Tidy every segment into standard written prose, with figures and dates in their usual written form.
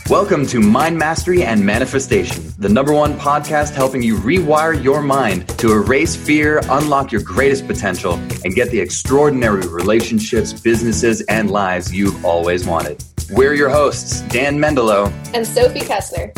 Welcome to Mind Mastery and Manifestation, the #1 podcast helping you rewire your mind to erase fear, unlock your greatest potential, and get the extraordinary relationships, businesses, and lives you've always wanted. We're your hosts, Dan Mendelow and Sophie Kessler.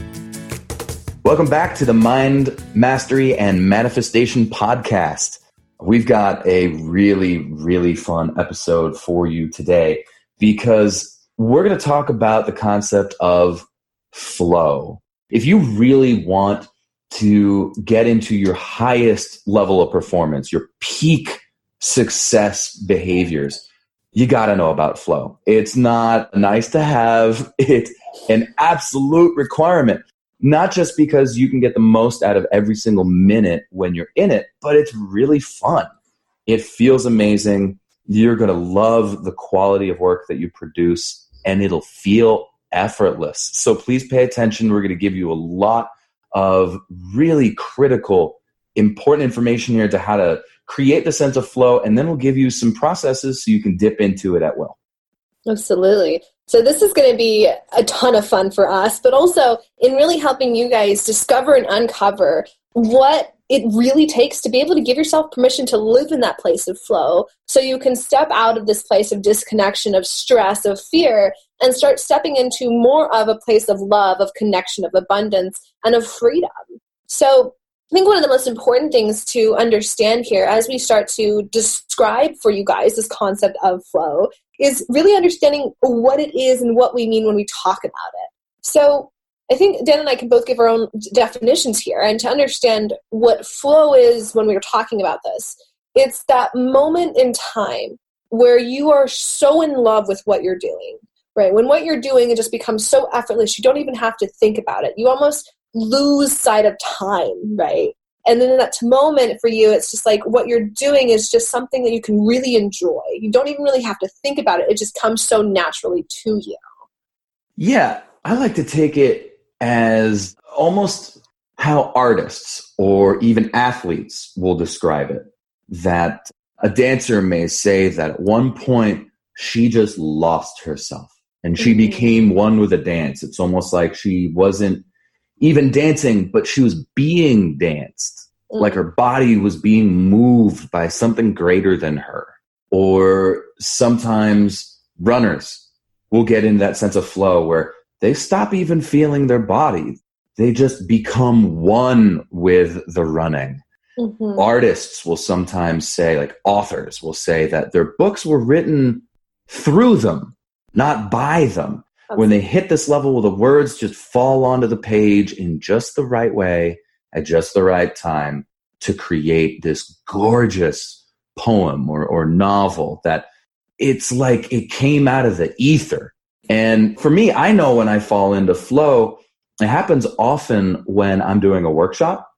Welcome back to the Mind Mastery and Manifestation podcast. We've got a really fun episode for you today because we're going to talk about the concept of flow. If you really want to get into your highest level of performance, your peak success behaviors, you got to know about flow. It's not nice to have, it's an absolute requirement. Not just because you can get the most out of every single minute when you're in it, but it's really fun. It feels amazing. You're going to love the quality of work that you produce, and it'll feel effortless. So please pay attention. We're going to give you a lot of really critical, important information here to how to create the sense of flow, and then we'll give you some processes so you can dip into it at will. Absolutely. So this is going to be a ton of fun for us, but also in really helping you guys discover and uncover what it really takes to be able to give yourself permission to live in that place of flow so you can step out of this place of disconnection, of stress, of fear, and start stepping into more of a place of love, of connection, of abundance, and of freedom. So I think one of the most important things to understand here as we start to describe for you guys this concept of flow is really understanding what it is and what we mean when we talk about it. So I think Dan and I can both give our own definitions here, and to understand what flow is when we were talking about this, it's that moment in time where you are so in love with what you're doing, right? When what you're doing, it just becomes so effortless, you don't even have to think about it. You almost lose sight of time, right? And then in that moment for you, it's just like what you're doing is just something that you can really enjoy. You don't even really have to think about it. It just comes so naturally to you. Yeah, I like to take it as almost how artists or even athletes will describe it. That a dancer may say that at one point she just lost herself and she became one with the dance. It's almost like she wasn't even dancing, but she was being danced. Like her body was being moved by something greater than her. Or sometimes runners will get in that sense of flow where they stop even feeling their body. They just become one with the running. Mm-hmm. Artists will sometimes say, like authors will say that their books were written through them, not by them. Okay. When they hit this level where the words just fall onto the page in just the right way, at just the right time to create this gorgeous poem or novel that it's like it came out of the ether. And for me, I know when I fall into flow, it happens often when I'm doing a workshop,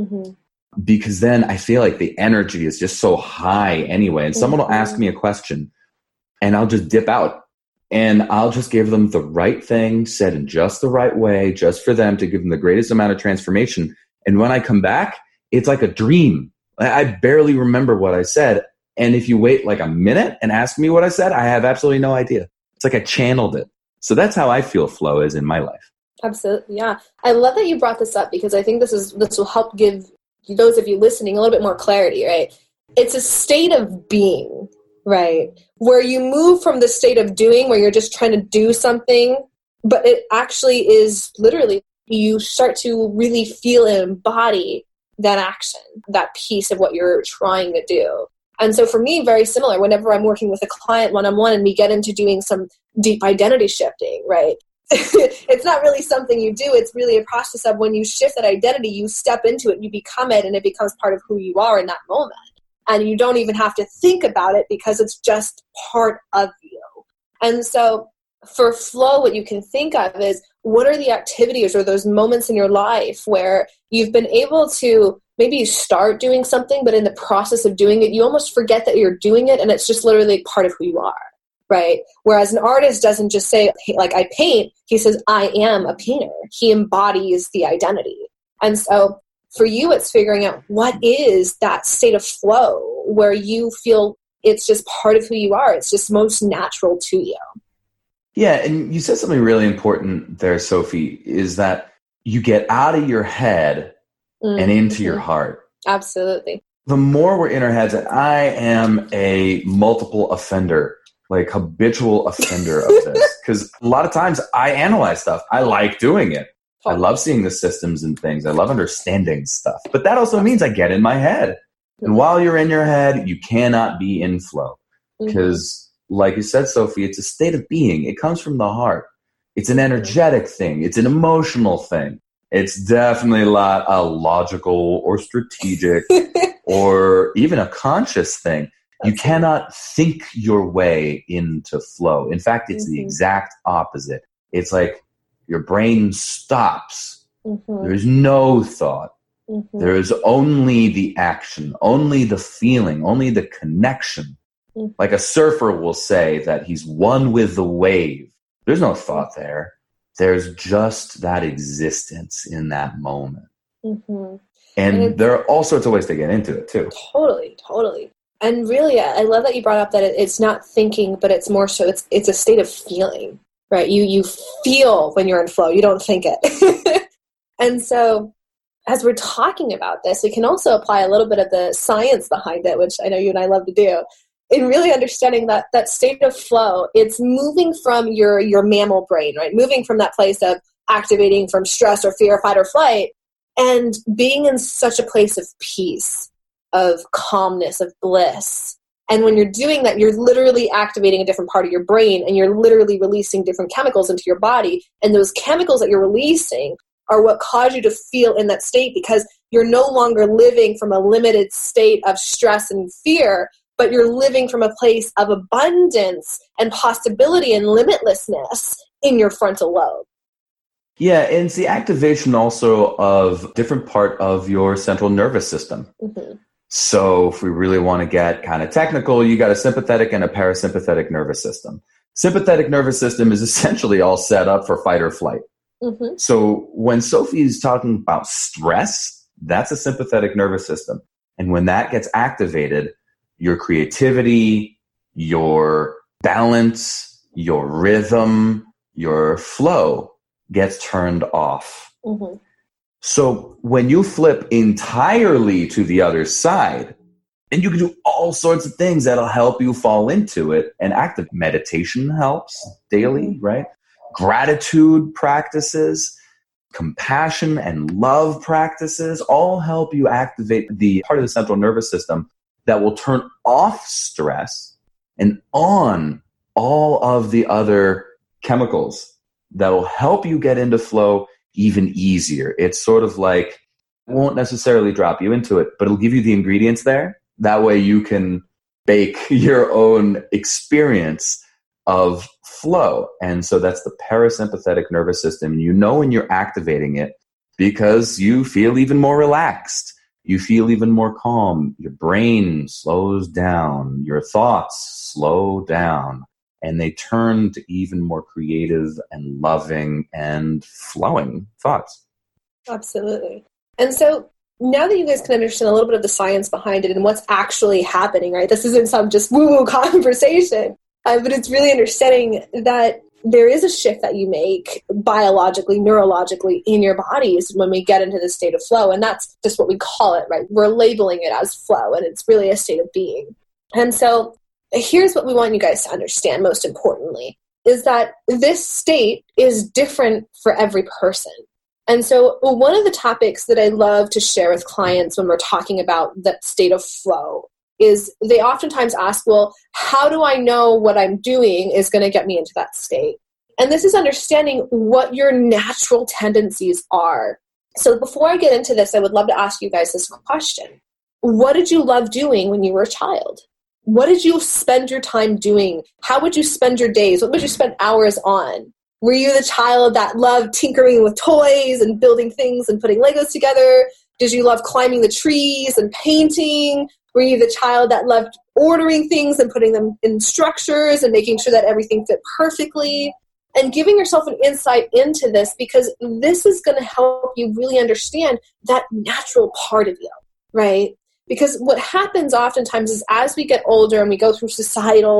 because then I feel like the energy is just so high anyway. And someone will ask me a question and I'll just dip out and I'll just give them the right thing said in just the right way, just for them to give them the greatest amount of transformation. And when I come back, it's like a dream. I barely remember what I said. And if you wait like a minute and ask me what I said, I have absolutely no idea. It's like I channeled it. So that's how I feel flow is in my life. Absolutely. Yeah. I love that you brought this up because I think this will help give those of you listening a little bit more clarity, right? It's a state of being, right? Where you move from the state of doing, where you're just trying to do something, but it actually is literally, you start to really feel and embody that action, that piece of what you're trying to do. And so for me, very similar, whenever I'm working with a client one-on-one and we get into doing some deep identity shifting, right? It's not really something you do. It's really a process of when you shift that identity, you step into it, you become it, and it becomes part of who you are in that moment. And you don't even have to think about it because it's just part of you. And so for flow, what you can think of is what are the activities or those moments in your life where you've been able to maybe start doing something, but in the process of doing it, you almost forget that you're doing it and it's just literally part of who you are, right? Whereas an artist doesn't just say, like, I paint. He says, I am a painter. He embodies the identity. And so for you, it's figuring out what is that state of flow where you feel it's just part of who you are. It's just most natural to you. Yeah, and you said something really important there, Sophie, is that you get out of your head and into your heart. Absolutely. The more we're in our heads, and I am a multiple offender, like habitual offender of this, because a lot of times I analyze stuff. I like doing it. I love seeing the systems and things. I love understanding stuff. But that also means I get in my head. And while you're in your head, you cannot be in flow. Because, like you said, Sophie, it's a state of being. It comes from the heart. It's an energetic thing. It's an emotional thing. It's definitely not a logical or strategic or even a conscious thing. You cannot think your way into flow. In fact, it's the exact opposite. It's like your brain stops. There's no thought. There is only the action, only the feeling, only the connection. Like a surfer will say that he's one with the wave. There's no thought there. There's just that existence in that moment. And there are all sorts of ways to get into it, too. Totally. And really, I love that you brought up that it's not thinking, but it's more so it's a state of feeling, right? You feel when you're in flow. You don't think it. And so as we're talking about this, we can also apply a little bit of the science behind it, which I know you and I love to do, in really understanding that state of flow. It's moving from your mammal brain, right? Moving from that place of activating from stress or fear, fight or flight, and being in such a place of peace, of calmness, of bliss. And when you're doing that, you're literally activating a different part of your brain, and you're literally releasing different chemicals into your body. And those chemicals that you're releasing are what cause you to feel in that state, because you're no longer living from a limited state of stress and fear, but you're living from a place of abundance and possibility and limitlessness in your frontal lobe. Yeah, and it's the activation also of different part of your central nervous system. So if we really want to get kind of technical, you got a sympathetic and a parasympathetic nervous system. Sympathetic nervous system is essentially all set up for fight or flight. So when Sophie's talking about stress, that's a sympathetic nervous system. And when that gets activated, your creativity, your balance, your rhythm, your flow gets turned off. So when you flip entirely to the other side, and you can do all sorts of things that'll help you fall into it. And active meditation helps daily, right? Gratitude practices, compassion and love practices all help you activate the part of the central nervous system that will turn off stress and on all of the other chemicals that will help you get into flow even easier. It's sort of like, it won't necessarily drop you into it, but it'll give you the ingredients there. That way you can bake your own experience of flow. And so that's the parasympathetic nervous system. And you know when you're activating it because you feel even more relaxed. You feel even more calm. Your brain slows down. Your thoughts slow down. And they turn to even more creative and loving and flowing thoughts. Absolutely. And so now that you guys can understand a little bit of the science behind it and what's actually happening, right? This isn't some just woo-woo conversation, but it's really understanding that there is a shift that you make biologically, neurologically in your bodies when we get into this state of flow. And that's just what we call it, right? We're labeling it as flow, and it's really a state of being. And so here's what we want you guys to understand most importantly, is that this state is different for every person. And so one of the topics that I love to share with clients when we're talking about that state of flow is they oftentimes ask, well, how do I know what I'm doing is going to get me into that state? And this is understanding what your natural tendencies are. So before I get into this, I would love to ask you guys this question. What did you love doing when you were a child? What did you spend your time doing? How would you spend your days? What would you spend hours on? Were you the child that loved tinkering with toys and building things and putting Legos together? Did you love climbing the trees and painting? Were you the child that loved ordering things and putting them in structures and making sure that everything fit perfectly? And giving yourself an insight into this, because this is going to help you really understand that natural part of you, right? Because what happens oftentimes is as we get older and we go through societal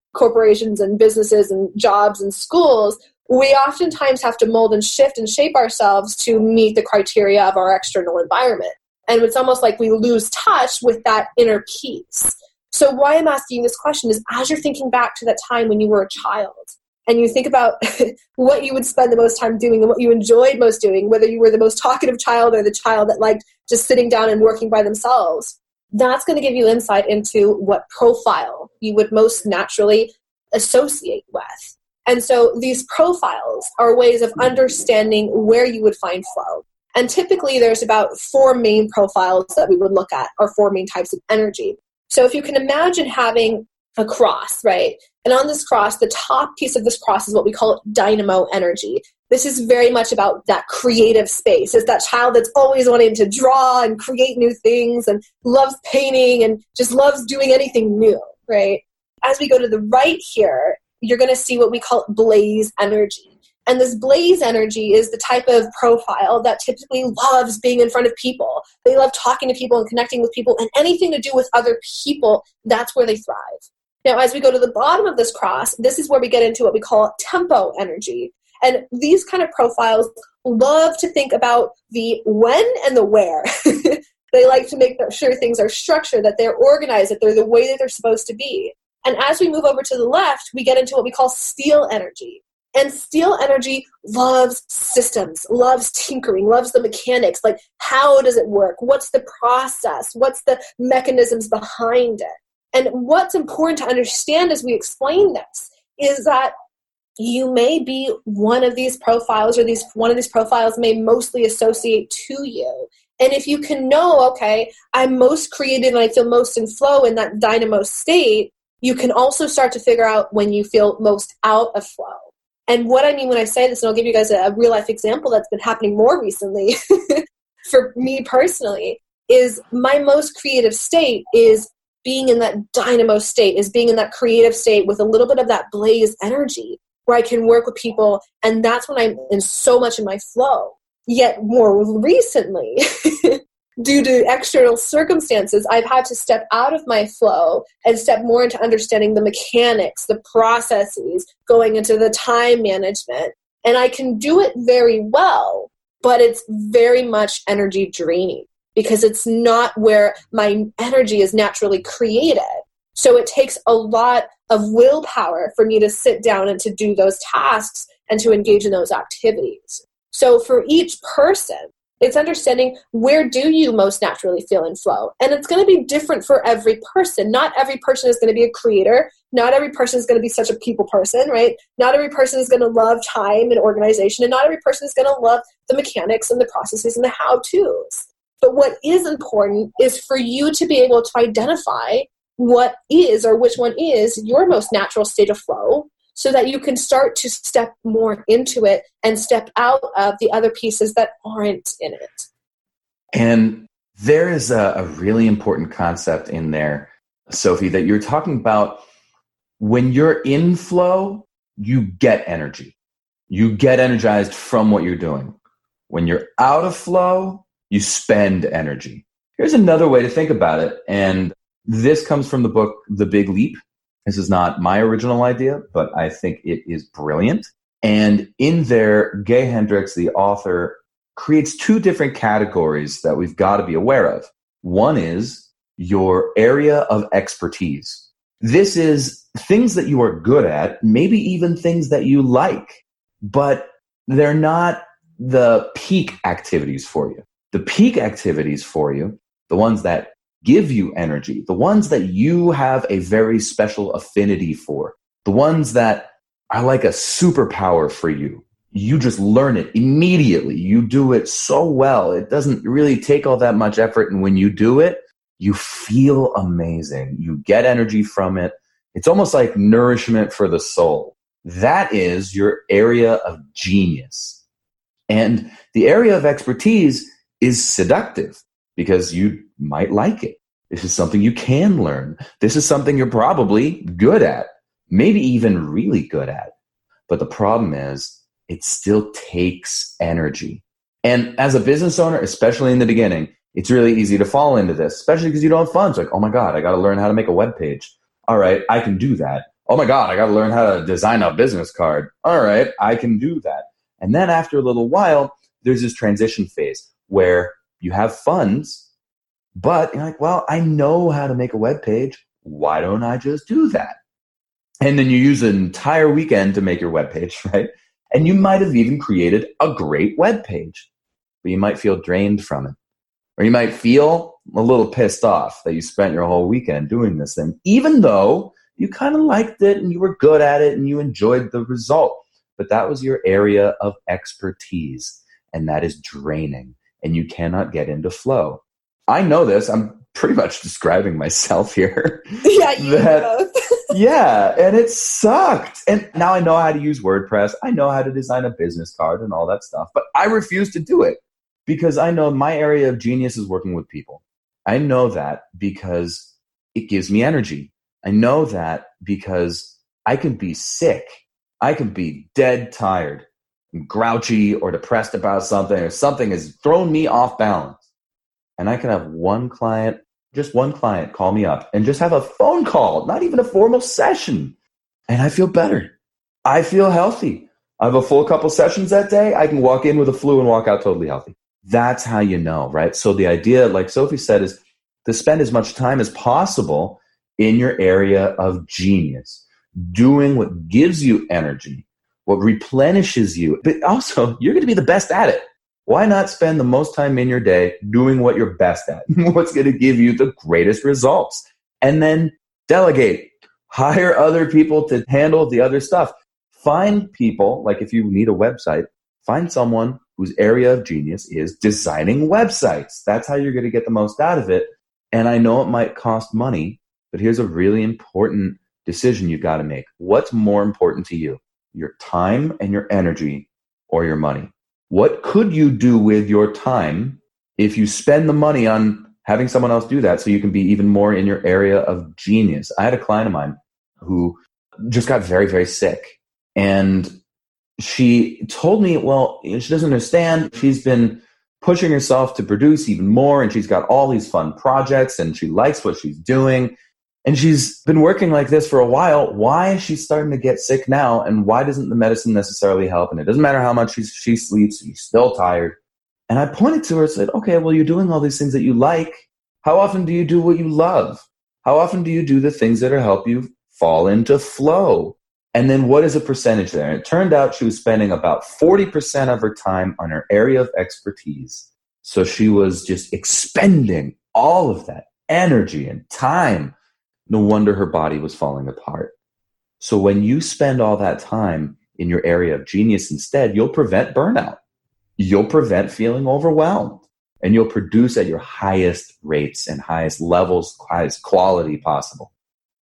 corporations and businesses and jobs and schools, we oftentimes have to mold and shift and shape ourselves to meet the criteria of our external environment. And it's almost like we lose touch with that inner peace. So why I'm asking this question is, as you're thinking back to that time when you were a child, and you think about what you would spend the most time doing and what you enjoyed most doing, whether you were the most talkative child or the child that liked just sitting down and working by themselves, that's going to give you insight into what profile you would most naturally associate with. And so these profiles are ways of understanding where you would find flow. And typically there's about 4 main profiles that we would look at, or 4 main types of energy. So if you can imagine having a cross, right? And on this cross, the top piece of this cross is what we call dynamo energy. This is very much about that creative space. It's that child that's always wanting to draw and create new things and loves painting and just loves doing anything new, right? As we go to the right here, you're going to see what we call blaze energy. And this blaze energy is the type of profile that typically loves being in front of people. They love talking to people and connecting with people, and anything to do with other people, that's where they thrive. Now, as we go to the bottom of this cross, this is where we get into what we call tempo energy. And these kind of profiles love to think about the when and the where. They like to make sure things are structured, that they're organized, that they're the way that they're supposed to be. And as we move over to the left, we get into what we call steel energy. And steel energy loves systems, loves tinkering, loves the mechanics. Like, how does it work? What's the process? What's the mechanisms behind it? And what's important to understand as we explain this is that you may be one of these profiles, or one of these profiles may mostly associate to you. And if you can know, okay, I'm most creative and I feel most in flow in that dynamo state, you can also start to figure out when you feel most out of flow. And what I mean when I say this, and I'll give you guys a real life example that's been happening more recently for me personally, is my most creative state is being in that dynamo state, is being in that creative state with a little bit of that blaze energy where I can work with people. And that's when I'm in so much in my flow. Yet more recently, due to external circumstances, I've had to step out of my flow and step more into understanding the mechanics, the processes, going into the time management. And I can do it very well, but it's very much energy draining because it's not where my energy is naturally created. So it takes a lot of willpower for me to sit down and to do those tasks and to engage in those activities. So for each person, it's understanding where do you most naturally feel in flow. And it's going to be different for every person. Not every person is going to be a creator. Not every person is going to be such a people person, right? Not every person is going to love time and organization. And not every person is going to love the mechanics and the processes and the how-tos. But what is important is for you to be able to identify what is, or which one is, your most natural state of flow, so that you can start to step more into it and step out of the other pieces that aren't in it. And there is a really important concept in there, Sophie, that you're talking about. When you're in flow, you get energy. You get energized from what you're doing. When you're out of flow, you spend energy. Here's another way to think about it. And this comes from the book, The Big Leap. This is not my original idea, but I think it is brilliant. And in there, Gay Hendricks, the author, creates 2 different categories that we've got to be aware of. One is your area of expertise. This is things that you are good at, maybe even things that you like, but they're not the peak activities for you. The peak activities for you, the ones that give you energy, the ones that you have a very special affinity for, the ones that are like a superpower for you. You just learn it immediately. You do it so well. It doesn't really take all that much effort. And when you do it, you feel amazing. You get energy from it. It's almost like nourishment for the soul. That is your area of genius. And the area of expertise is seductive because you might like it. This is something you can learn. This is something you're probably good at, maybe even really good at. But the problem is, it still takes energy. And as a business owner, especially in the beginning, it's really easy to fall into this, especially because you don't have funds. Like, oh my God, I got to learn how to make a web page. All right, I can do that. Oh my God, I got to learn how to design a business card. All right, I can do that. And then after a little while, there's this transition phase where you have funds, but you're like, well, I know how to make a web page. Why don't I just do that? And then you use an entire weekend to make your web page, right? And you might have even created a great web page, but you might feel drained from it. Or you might feel a little pissed off that you spent your whole weekend doing this thing, even though you kind of liked it and you were good at it and you enjoyed the result. But that was your area of expertise, and that is draining, and you cannot get into flow. I know this. I'm pretty much describing myself here. Yeah, you both. Yeah, and it sucked. And now I know how to use WordPress. I know how to design a business card and all that stuff, but I refuse to do it because I know my area of genius is working with people. I know that because it gives me energy. I know that because I can be sick. I can be dead tired, and grouchy or depressed about something, or something has thrown me off balance. And I can have just one client call me up and just have a phone call, not even a formal session. And I feel better. I feel healthy. I have a full couple sessions that day. I can walk in with a flu and walk out totally healthy. That's how you know, right? So the idea, like Sophie said, is to spend as much time as possible in your area of genius, doing what gives you energy, what replenishes you. But also, you're going to be the best at it. Why not spend the most time in your day doing what you're best at? What's going to give you the greatest results? And then delegate. Hire other people to handle the other stuff. Find people, like if you need a website, find someone whose area of genius is designing websites. That's how you're going to get the most out of it. And I know it might cost money, but here's a really important decision you've got to make. What's more important to you? Your time and your energy, or your money? What could you do with your time if you spend the money on having someone else do that so you can be even more in your area of genius? I had a client of mine who just got very, very sick. And she told me, well, she doesn't understand. She's been pushing herself to produce even more, and she's got all these fun projects, and she likes what she's doing. And she's been working like this for a while. Why is she starting to get sick now? And why doesn't the medicine necessarily help? And it doesn't matter how much she sleeps, she's still tired. And I pointed to her and said, okay, well, you're doing all these things that you like. How often do you do what you love? How often do you do the things that help you fall into flow? And then what is the percentage there? And it turned out she was spending about 40% of her time on her area of expertise. So she was just expending all of that energy and time. No wonder her body was falling apart. So when you spend all that time in your area of genius instead, you'll prevent burnout. You'll prevent feeling overwhelmed. And you'll produce at your highest rates and highest levels, highest quality possible.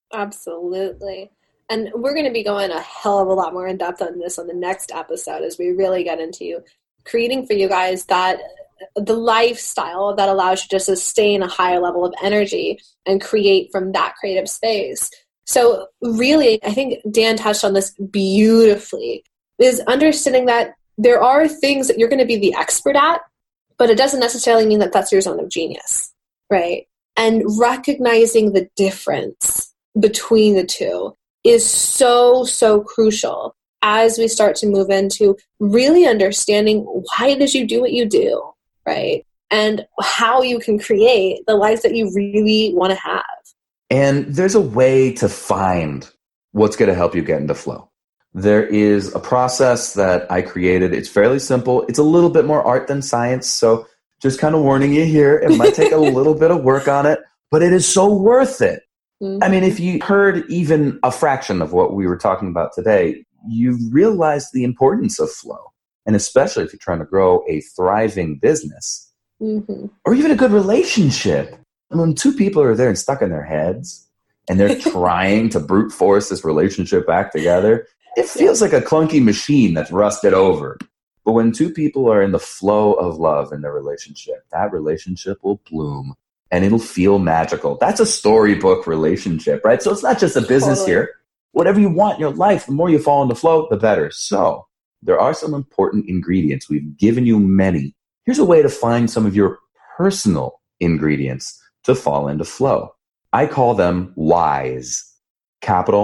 Absolutely. And we're going to be going a hell of a lot more in depth on this on the next episode as we really get into creating for you guys that the lifestyle that allows you to sustain a higher level of energy and create from that creative space. So really, I think Dan touched on this beautifully, is understanding that there are things that you're going to be the expert at, but it doesn't necessarily mean that that's your zone of genius, right? And recognizing the difference between the two is so, so crucial as we start to move into really understanding why did you do what you do, right? And how you can create the life that you really want to have. And there's a way to find what's going to help you get into flow. There is a process that I created. It's fairly simple. It's a little bit more art than science. So just kind of warning you here, it might take a little bit of work on it, but it is so worth it. Mm-hmm. I mean, if you heard even a fraction of what we were talking about today, you realize the importance of flow. And especially if you're trying to grow a thriving business, mm-hmm. or even a good relationship. When two people are there and stuck in their heads and they're trying to brute force this relationship back together, it feels like a clunky machine that's rusted over. But when two people are in the flow of love in their relationship, that relationship will bloom and it'll feel magical. That's a storybook relationship, right? So it's not just a business here. Whatever you want in your life, the more you fall into flow, the better. So there are some important ingredients. We've given you many. Here's a way to find some of your personal ingredients to fall into flow. I call them whys. Capital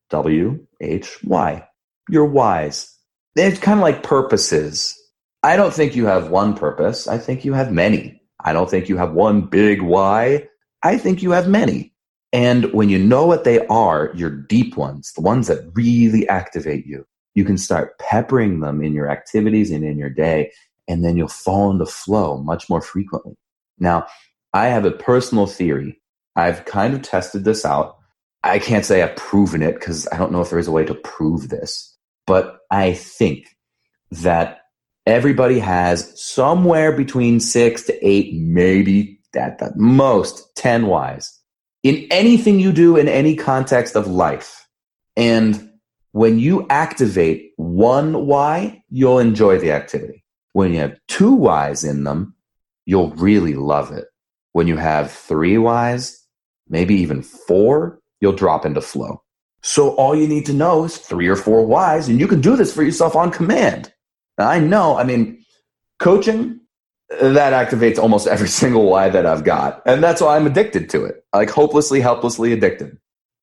W-H-Y. Your whys. They're kind of like purposes. I don't think you have one purpose. I think you have many. I don't think you have one big why. I think you have many. And when you know what they are, your deep ones, the ones that really activate you, you can start peppering them in your activities and in your day, and then you'll fall into flow much more frequently. Now, I have a personal theory. I've kind of tested this out. I can't say I've proven it because I don't know if there is a way to prove this. But I think that everybody has somewhere between 6 to 8, maybe at the most 10 whys in anything you do in any context of life. And when you activate one why, you'll enjoy the activity. When you have 2 whys in them, you'll really love it. When you have 3 whys, maybe even 4, you'll drop into flow. So all you need to know is 3 or 4 whys, and you can do this for yourself on command. Now, I know, coaching, that activates almost every single why that I've got. And that's why I'm addicted to it. Like hopelessly, helplessly addicted.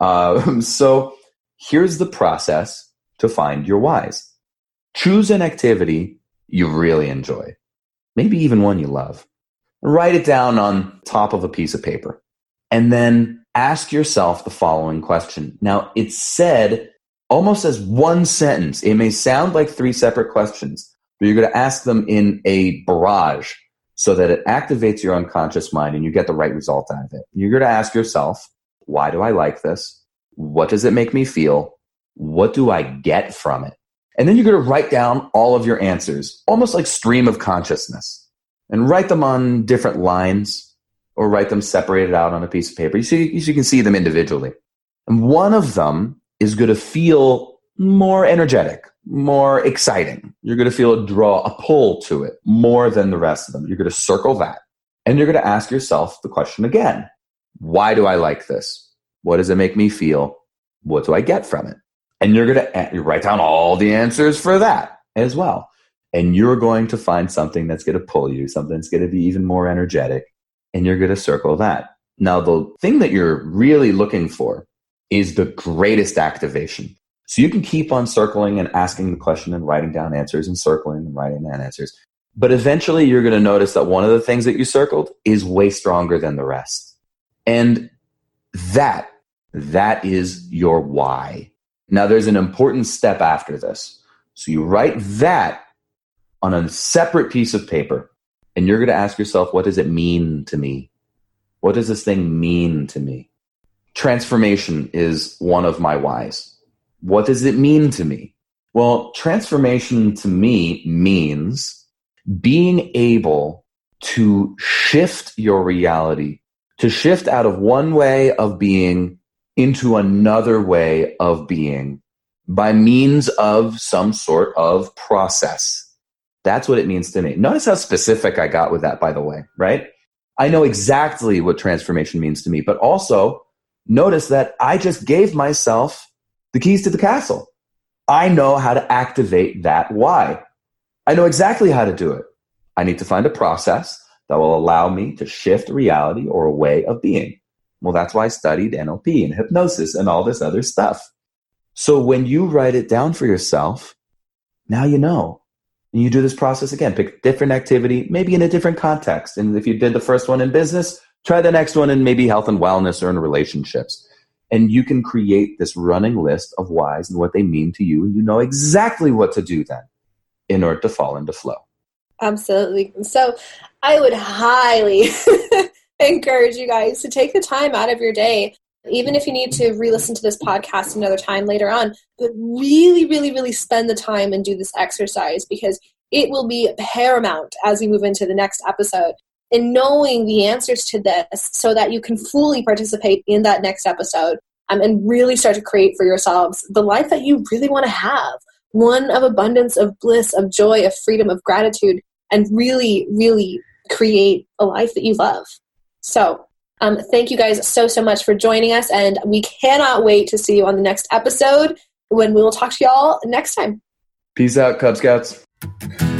So here's the process to find your whys. Choose an activity you really enjoy. Maybe even one you love. Write it down on top of a piece of paper. And then ask yourself the following question. Now, it's said almost as one sentence. It may sound like 3 separate questions, but you're going to ask them in a barrage so that it activates your unconscious mind and you get the right result out of it. You're going to ask yourself, why do I like this? What does it make me feel? What do I get from it? And then you're going to write down all of your answers, almost like stream of consciousness, and write them on different lines or write them separated out on a piece of paper so you can see them individually. And one of them is going to feel more energetic, more exciting. You're going to feel a pull to it more than the rest of them. You're going to circle that. And you're going to ask yourself the question again. Why do I like this? What does it make me feel? What do I get from it? And you're going to write down all the answers for that as well. And you're going to find something that's going to pull you, something that's going to be even more energetic. And you're going to circle that. Now, the thing that you're really looking for is the greatest activation. So you can keep on circling and asking the question and writing down answers and circling and writing down answers. But eventually you're going to notice that one of the things that you circled is way stronger than the rest. And that is your why. Now, there's an important step after this. So you write that on a separate piece of paper. And you're going to ask yourself, what does it mean to me? What does this thing mean to me? Transformation is one of my whys. What does it mean to me? Well, transformation to me means being able to shift your reality, to shift out of one way of being into another way of being by means of some sort of process. That's what it means to me. Notice how specific I got with that, by the way, right? I know exactly what transformation means to me, but also notice that I just gave myself the keys to the castle. I know how to activate that why. I know exactly how to do it. I need to find a process that will allow me to shift reality or a way of being. Well, that's why I studied NLP and hypnosis and all this other stuff. So when you write it down for yourself, now you know. And you do this process again. Pick a different activity, maybe in a different context. And if you did the first one in business, try the next one in maybe health and wellness or in relationships. And you can create this running list of whys and what they mean to you. And you know exactly what to do then in order to fall into flow. Absolutely. So I would highly encourage you guys to take the time out of your day, even if you need to re-listen to this podcast another time later on, but really, really, really spend the time and do this exercise because it will be paramount as we move into the next episode in knowing the answers to this so that you can fully participate in that next episode and really start to create for yourselves the life that you really want to have, one of abundance, of bliss, of joy, of freedom, of gratitude, and really, really create a life that you love. So, thank you guys so much for joining us, and we cannot wait to see you on the next episode when we will talk to y'all next time. Peace out, Cub Scouts.